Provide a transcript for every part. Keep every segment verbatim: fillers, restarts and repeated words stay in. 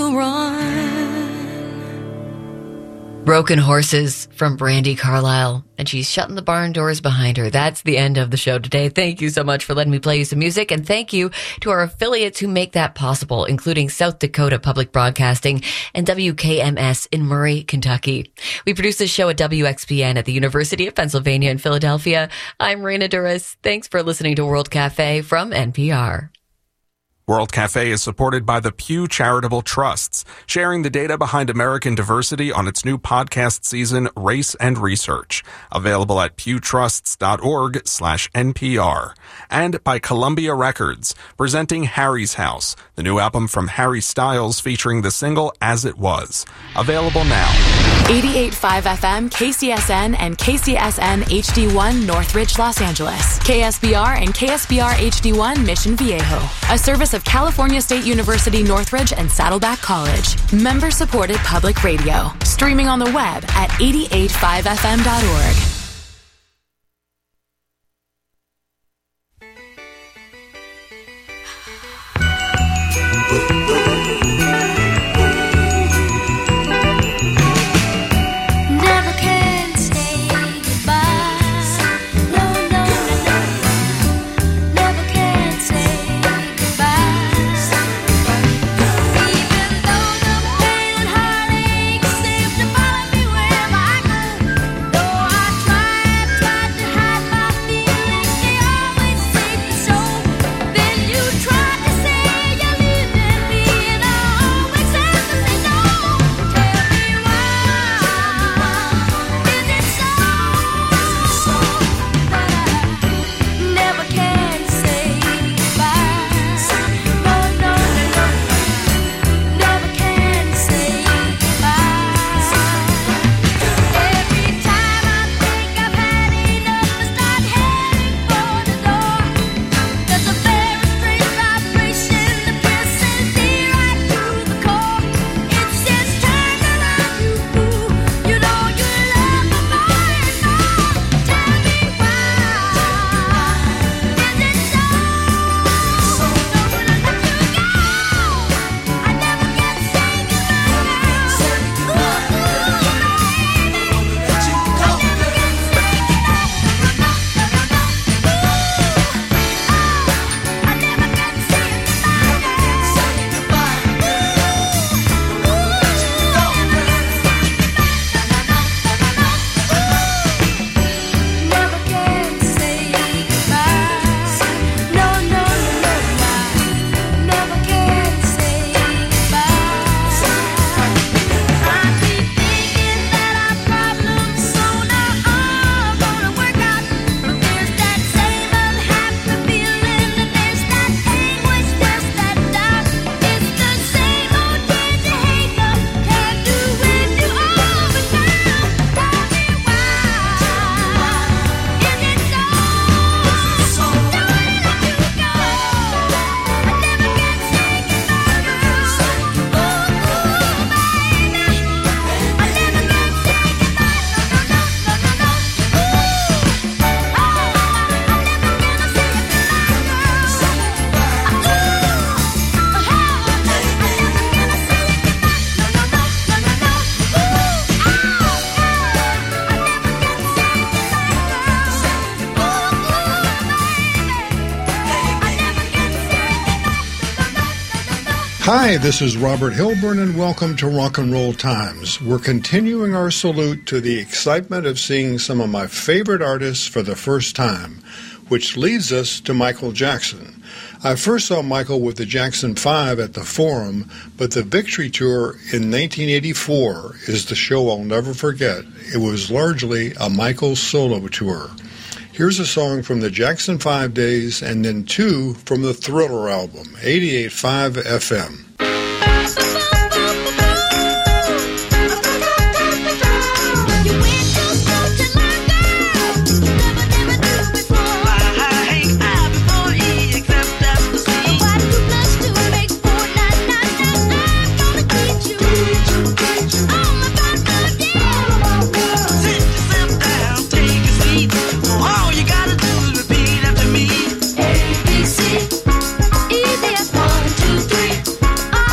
to run. Broken Horses from Brandi Carlile, and she's shutting the barn doors behind her. That's the end of the show today. Thank you so much for letting me play you some music, and thank you to our affiliates who make that possible, including South Dakota Public Broadcasting and W K M S in Murray, Kentucky. We produce this show at W X P N at the University of Pennsylvania in Philadelphia. I'm Raina Duras. Thanks for listening to World Cafe from N P R. World Cafe is supported by the Pew Charitable Trusts, sharing the data behind American diversity on its new podcast season, Race and Research, available at pewtrusts.org slash NPR. And by Columbia Records, presenting Harry's House, the new album from Harry Styles featuring the single As It Was, available now. eighty-eight point five F M, K C S N, and K C S N H D one, Northridge, Los Angeles. K S B R and K S B R H D one, Mission Viejo. A service of California State University, Northridge, and Saddleback College. Member-supported public radio. Streaming on the web at eighty-eight point five F M dot org. Hi, this is Robert Hilburn, and welcome to Rock and Roll Times. We're continuing our salute to the excitement of seeing some of my favorite artists for the first time, which leads us to Michael Jackson. I first saw Michael with the Jackson five at the Forum, but the Victory Tour in nineteen eighty-four is the show I'll never forget. It was largely a Michael solo tour. Here's a song from the Jackson five days, and then two from the Thriller album, eighty-eight point five F M. A B C, E, D, F, one, two, three.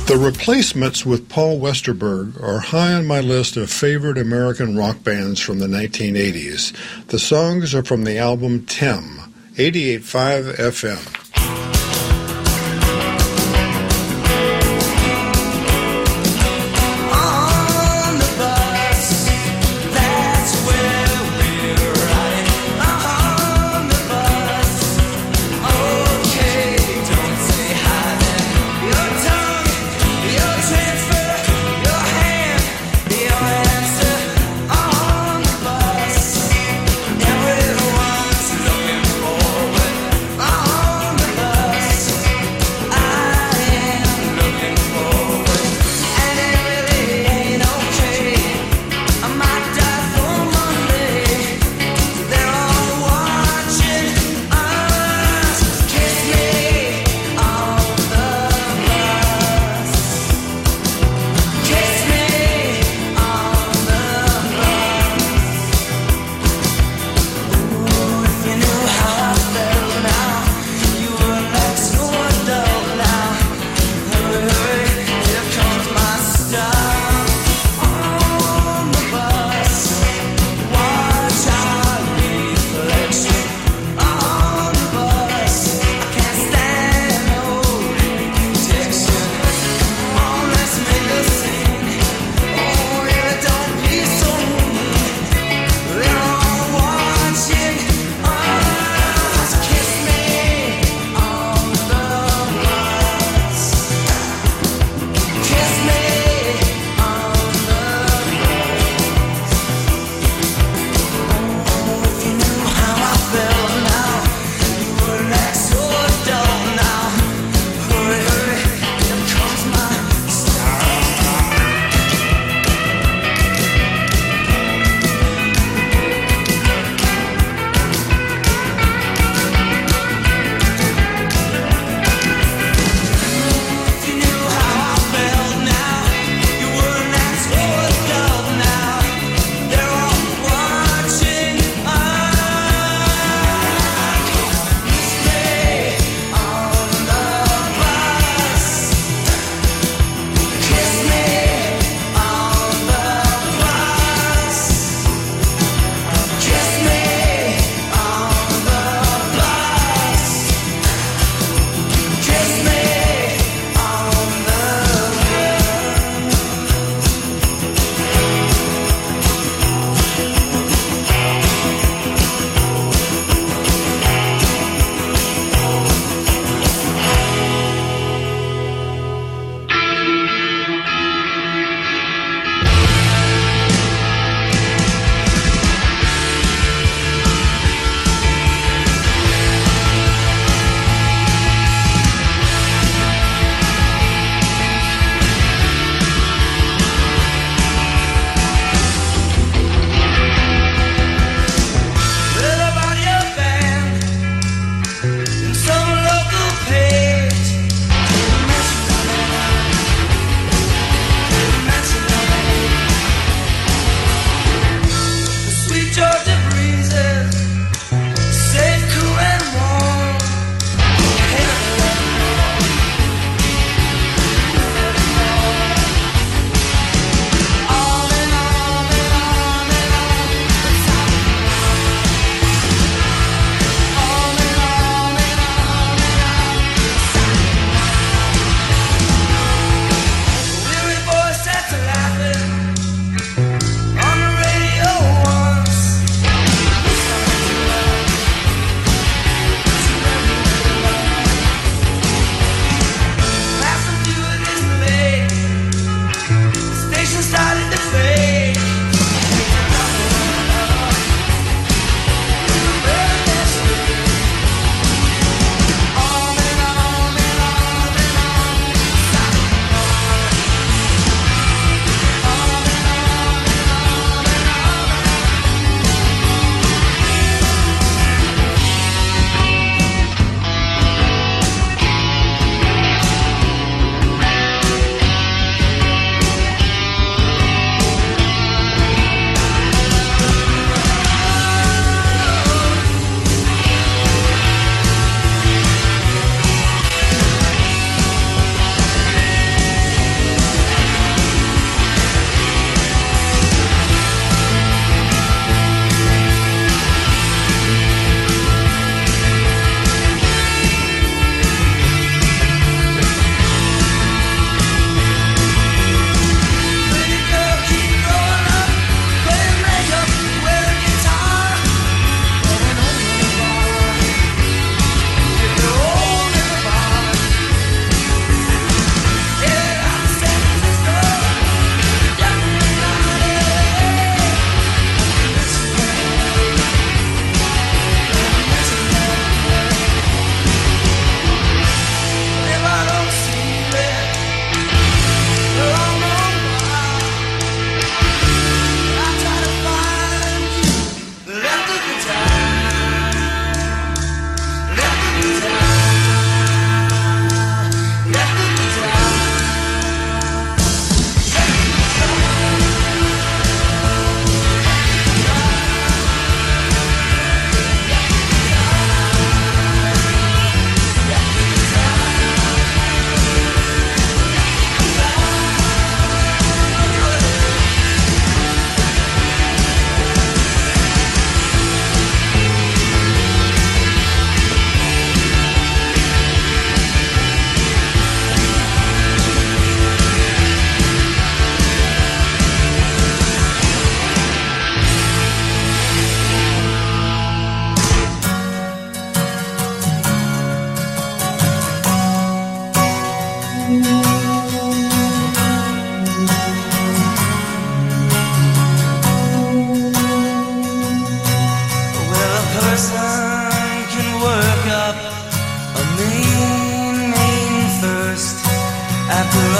The Replacements with Paul Westerberg are high on my list of favorite American rock bands from the nineteen eighties. The songs are from the album Tem, eighty-eight point five F M. Everyone's looking forward on the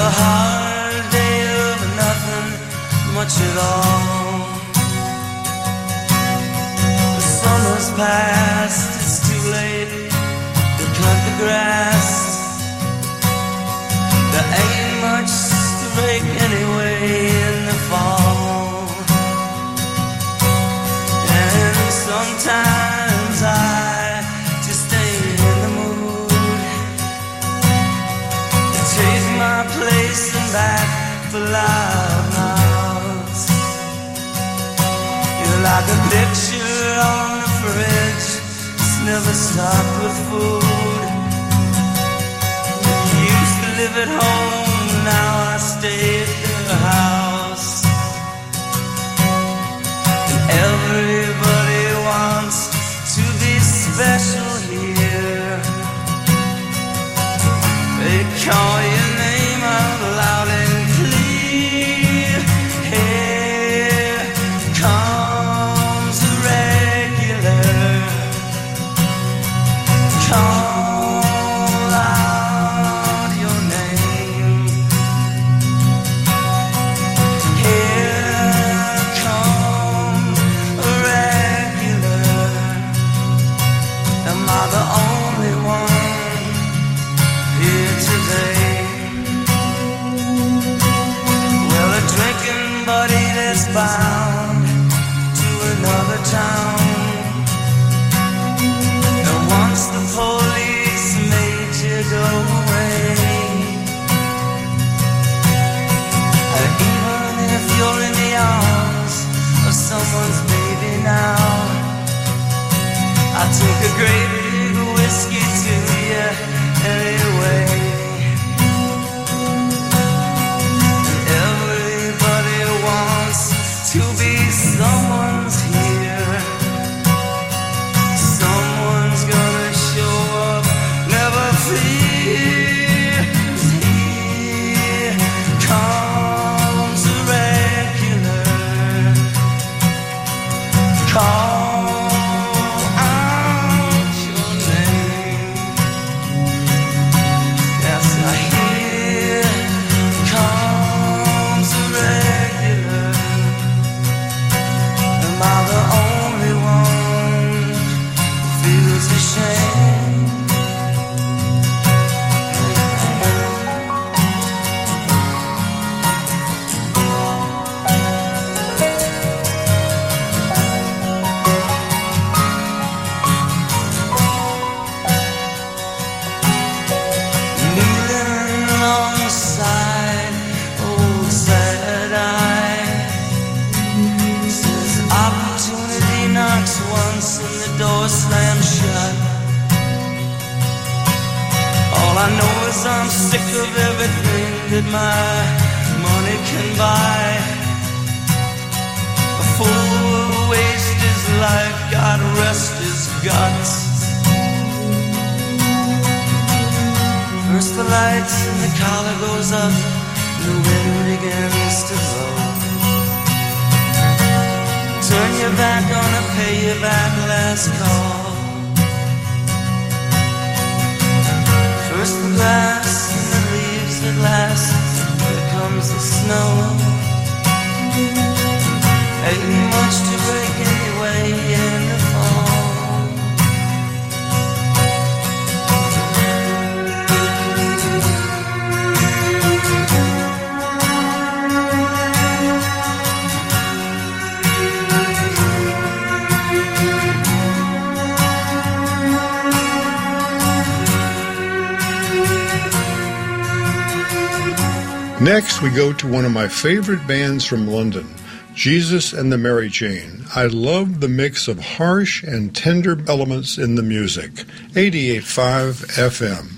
Another hard day of nothing much at all. The summer's past, it's too late to cut the grass. There ain't much to rake anyway in the fall. And sometimes I just ain't in the mood to take my place and back for loud mouths. You're like a picture on the fridge, it's never stocked with food. You used to live at home, now I stay at the house. And everybody wants to be special here. They call your name out loud and clear. Here comes the regular. Call out your name. Here comes a regular. Am I the only one here today? Well, a drinking buddy that's bound to another town. And once the police made you go away, and even if you're in the arms of someone's baby now, I took a great big whiskey to you anyway. And everybody wants to be someone's here. Someone's gonna show up, never fear. Here comes a regular. Call out your name. Yes, I hear comes a regular. Am I the only one who feels ashamed? Kneeling alongside old sad eye, says opportunity knocks once and the door slams shut. All I know is I'm sick of everything that my money can buy. A fool will waste his life, God rest his guts. First the lights and the collar goes up, the wind begins to blow. Turn your back on a pay your back last call. First the glass and the leaves at last, here comes the snow. Ain't much to break anyway in the fall. Next, we go to one of my favorite bands from London, Jesus and the Mary Chain. I love the mix of harsh and tender elements in the music. eighty-eight point five F M.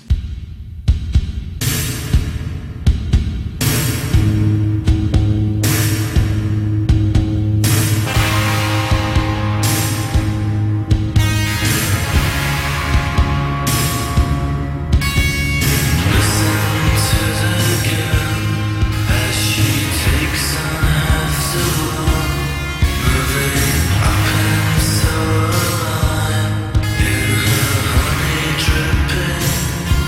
Dripping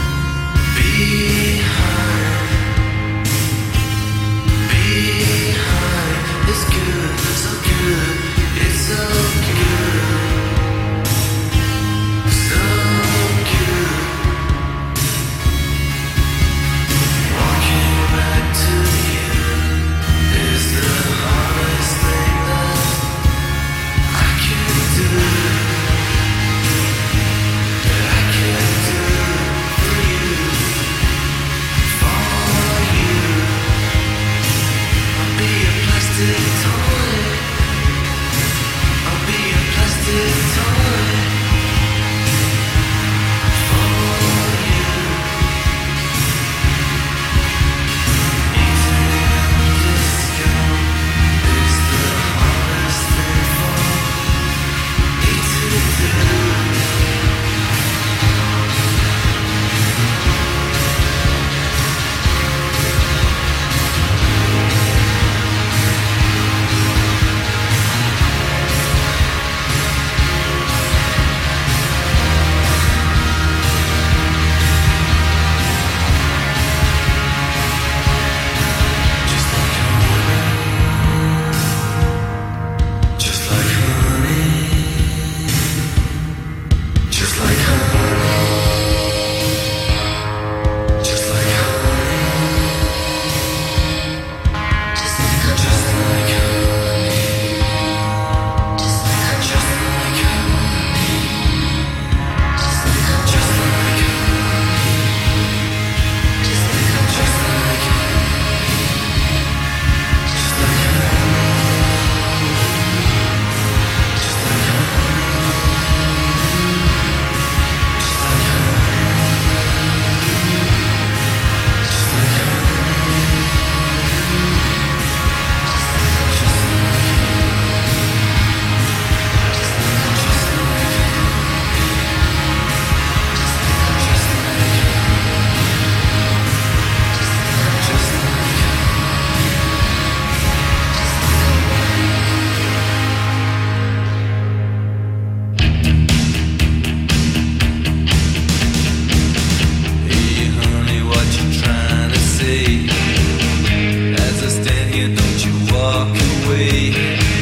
say, as I stand here, don't you walk away.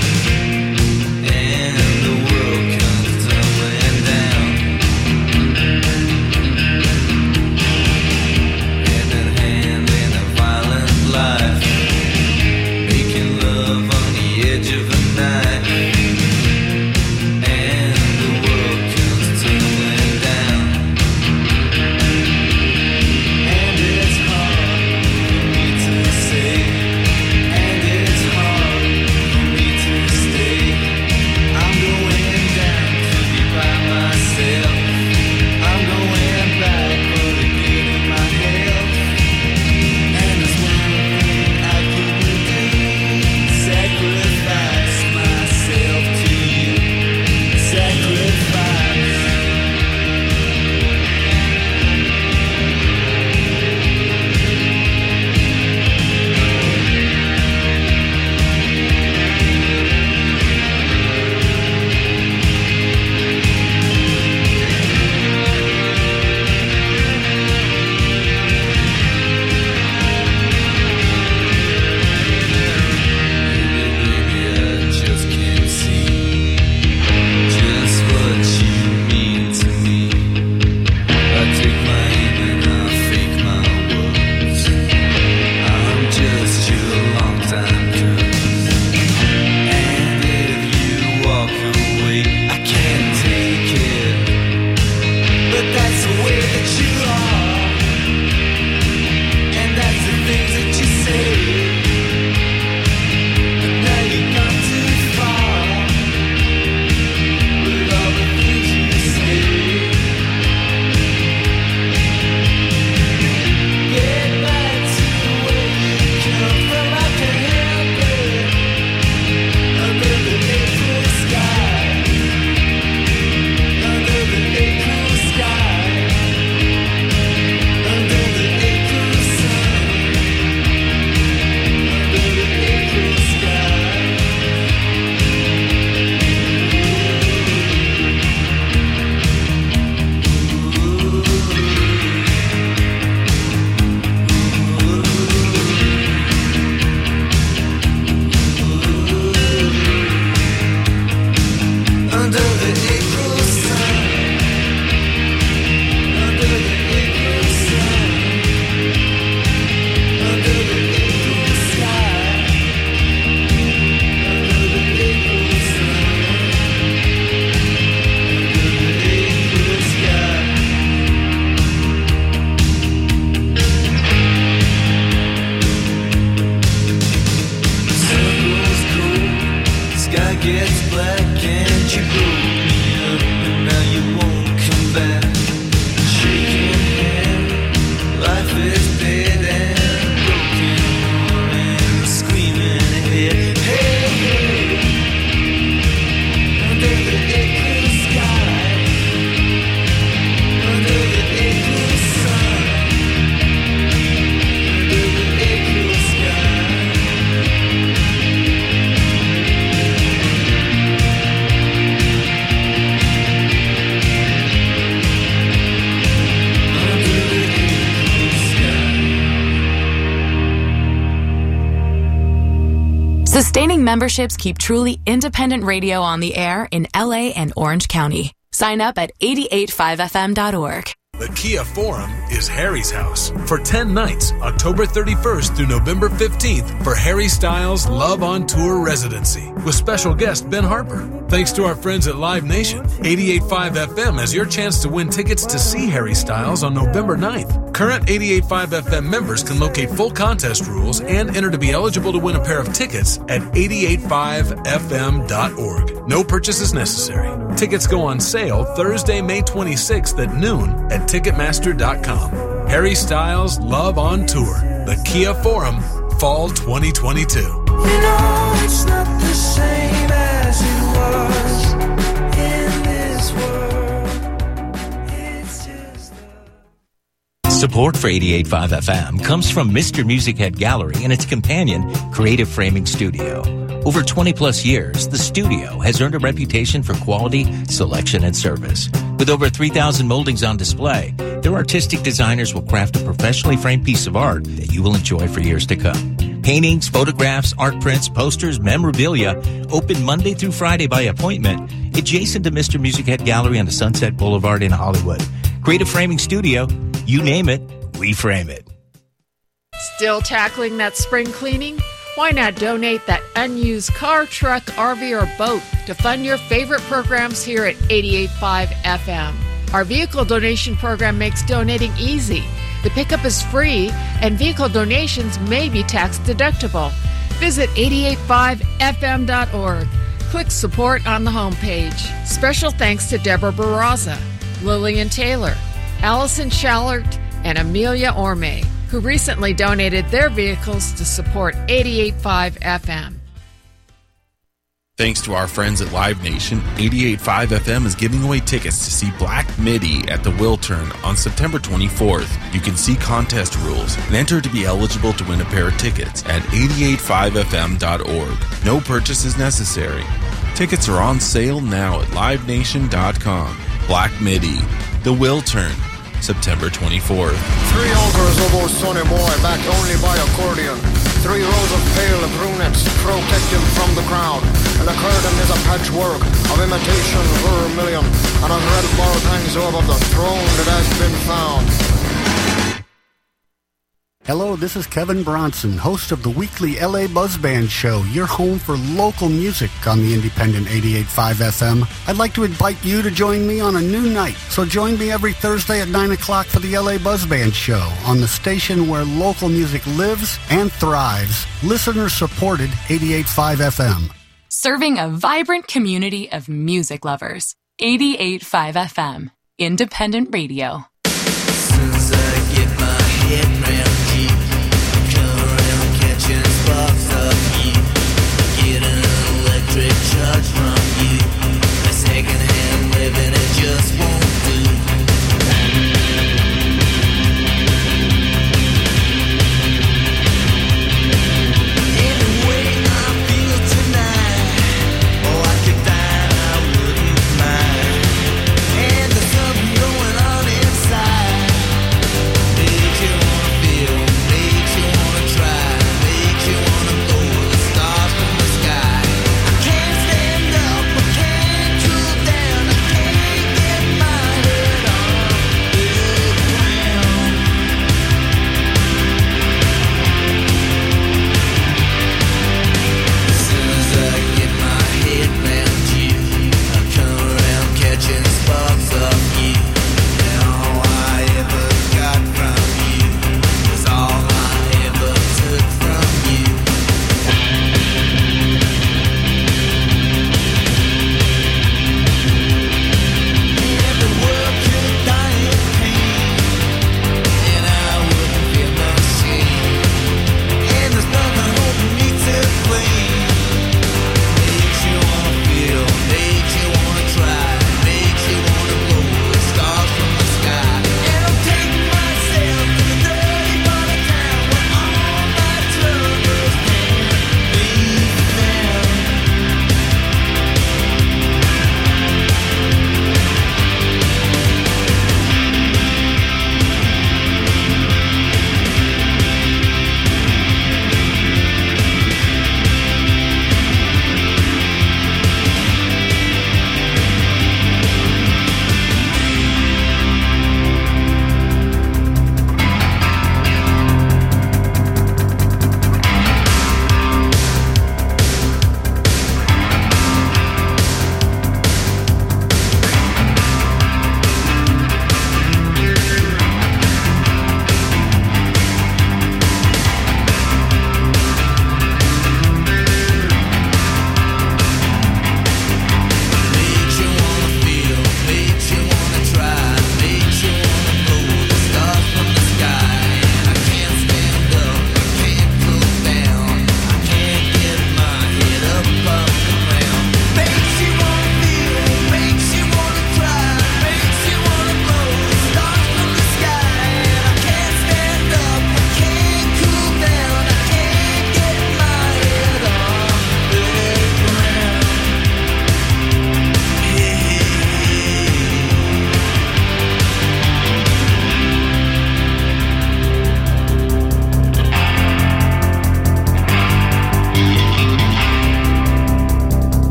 And the world comes tumbling down. Hand in hand in a violent life, making love on the edge of a knife. Sustaining memberships keep truly independent radio on the air in L A and Orange County. Sign up at eight eight five F M dot org. The Kia Forum is Harry's house for ten nights, October thirty-first through November fifteenth for Harry Styles' Love on Tour residency with special guest Ben Harper. Thanks to our friends at Live Nation, eighty-eight point five F M has your chance to win tickets to see Harry Styles on November ninth. Current eighty-eight point five F M members can locate full contest rules and enter to be eligible to win a pair of tickets at eighty-eight five F M dot org. No purchase is necessary. Tickets go on sale Thursday, May twenty-sixth at noon at Ticketmaster dot com. Harry Styles Love on Tour, the Kia Forum, Fall twenty twenty-two. You know it's not the same as it was in this world. It's just the... Support for eighty-eight point five F M comes from Mister Music Head Gallery and its companion, Creative Framing Studio. Over twenty plus years, the studio has earned a reputation for quality, selection, and service. With over three thousand moldings on display, their artistic designers will craft a professionally framed piece of art that you will enjoy for years to come. Paintings, photographs, art prints, posters, memorabilia, open Monday through Friday by appointment, adjacent to Mister Music Head Gallery on the Sunset Boulevard in Hollywood. Creative Framing Studio, you name it, we frame it. Still tackling that spring cleaning? Why not donate that unused car, truck, R V, or boat to fund your favorite programs here at eighty-eight point five F M? Our vehicle donation program makes donating easy. The pickup is free, and vehicle donations may be tax deductible. Visit eighty-eight five F M dot org. Click support on the homepage. Special thanks to Deborah Barraza, Lillian Taylor, Allison Schallert, and Amelia Orme, who recently donated their vehicles to support eighty-eight point five F M. Thanks to our friends at Live Nation, eighty-eight point five F M is giving away tickets to see Black Midi at the Wiltern on September twenty-fourth. You can see contest rules and enter to be eligible to win a pair of tickets at eighty-eight five F M dot org. No purchase is necessary. Tickets are on sale now at live nation dot com. Black Midi, the Wiltern, September twenty-fourth. Three ogres of old Sonny Boy, backed only by accordion. Three rows of pale brunettes protect him from the crowd. And the curtain is a patchwork of imitation vermilion. And a red ball hangs above the throne that has been found. Hello, this is Kevin Bronson, host of the weekly L A Buzz Band Show, your home for local music on the independent eighty-eight point five F M. I'd like to invite you to join me on a new night, so join me every Thursday at nine o'clock for the L A Buzz Band Show on the station where local music lives and thrives. Listener-supported eighty-eight point five F M. Serving a vibrant community of music lovers. eighty-eight point five F M. Independent radio. Since I get my head round you, come around catching sparks of you, get an electric charge from you, a second-hand living it just won't do. Inside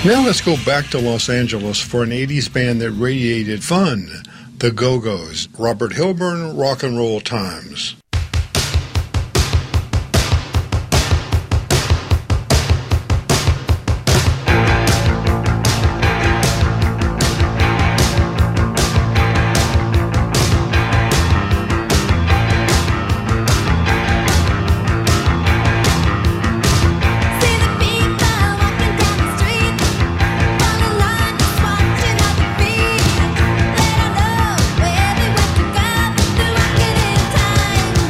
Now let's go back to Los Angeles for an eighties band that radiated fun, the Go-Go's. Robert Hilburn, Rock and Roll Times. Time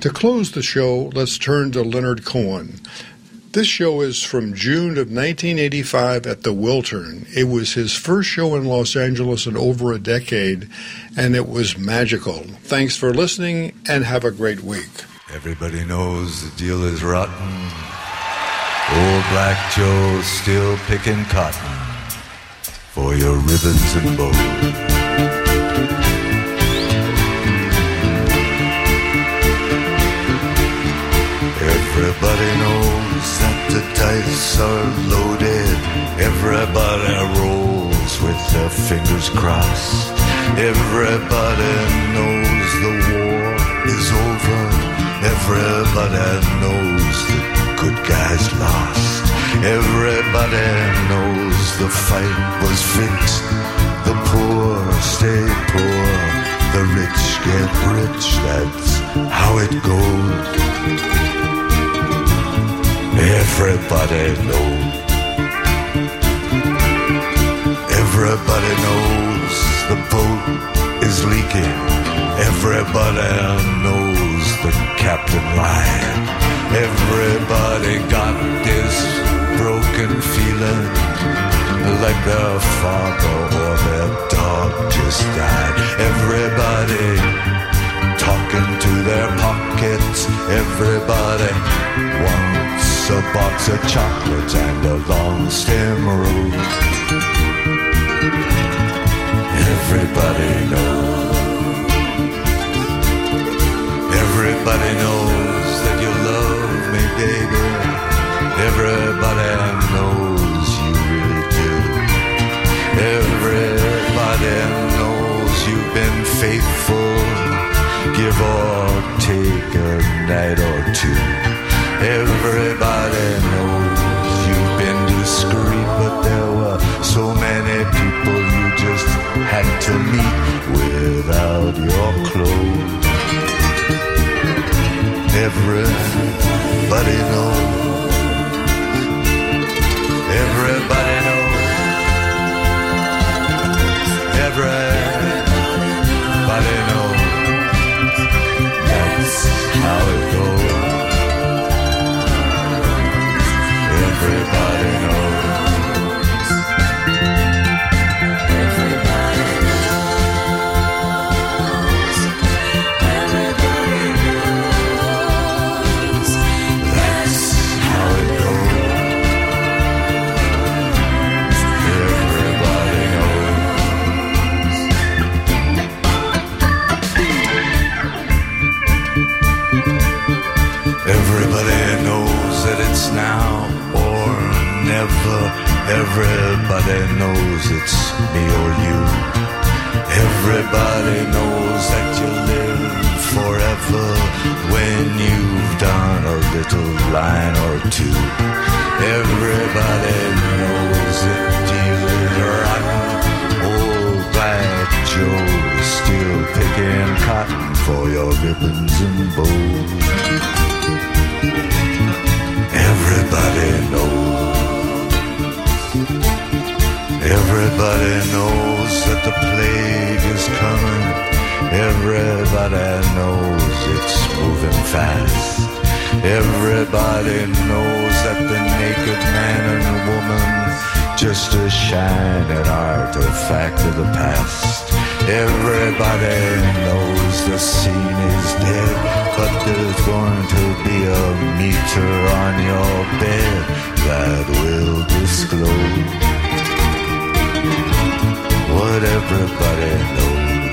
To close the show, let's turn to Leonard Cohen. This show is from June of nineteen eighty-five at the Wiltern. It was his first show in Los Angeles in over a decade, and it was magical. Thanks for listening, and have a great week. Everybody knows the deal is rotten. Old Black Joe's still picking cotton for your ribbons and bows. Everybody knows that the dice are loaded. Everybody rolls with their fingers crossed. Everybody knows the war is over. Everybody knows the good guys lost. Everybody knows the fight was fixed. The poor stay poor. The rich get rich. That's how it goes. Everybody knows. Everybody knows the boat is leaking. Everybody knows the captain lied. Everybody got this broken feeling like their father or their dog just died. Everybody talking to their pockets. Everybody wants a box of chocolates and a long stem rose. Everybody knows. Everybody knows that you love me, baby. Everybody knows you really do. Everybody knows you've been faithful. Give or take a night or two. Everybody knows you've been discreet, but there were so many people you just had to meet without your clothes. Everybody knows. Everybody knows. Everybody knows. That's how it goes. Everybody knows. Everybody knows. Everybody knows. That's how it goes. Everybody knows. Everybody knows that it's now or never. Everybody knows it's me or you. Everybody knows that you live forever when you've done a little line or two. Everybody knows that deal is rotten. Old Black Joe is still picking cotton for your ribbons and bows. Everybody knows. Everybody knows that the plague is coming. Everybody knows it's moving fast. Everybody knows that the naked man and woman just a shining artifact of the past. Everybody knows the scene is dead, but there's going to be a meter on your bed that will disclose what everybody knows.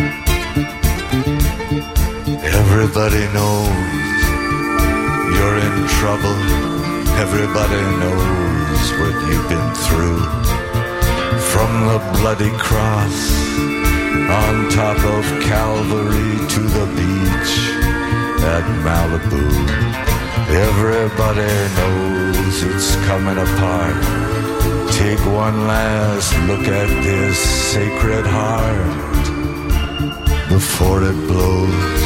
Everybody knows you're in trouble. Everybody knows what you've been through. From the bloody cross on top of Calvary to the beach at Malibu. Everybody knows it's coming apart. Take one last look at this sacred heart before it blows.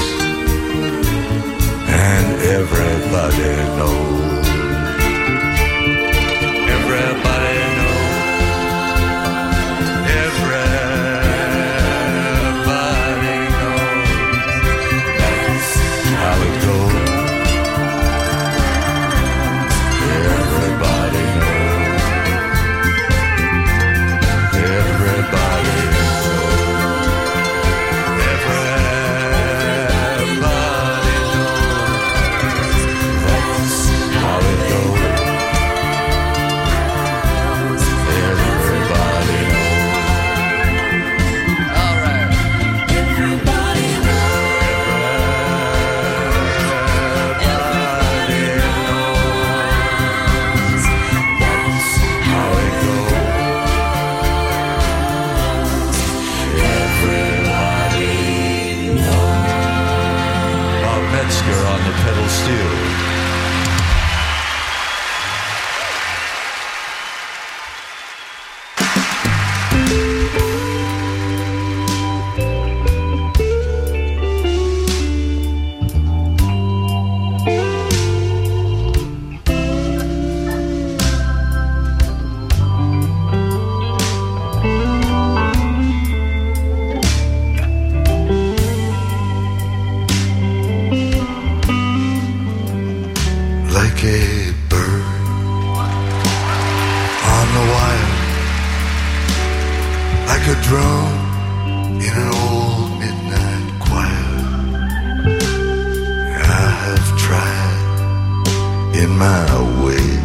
And everybody knows. Everybody knows. Everybody knows. That's how it goes. you're on the pedal steel. Like a bird on the wire, like a drum in an old midnight choir. I have tried in my way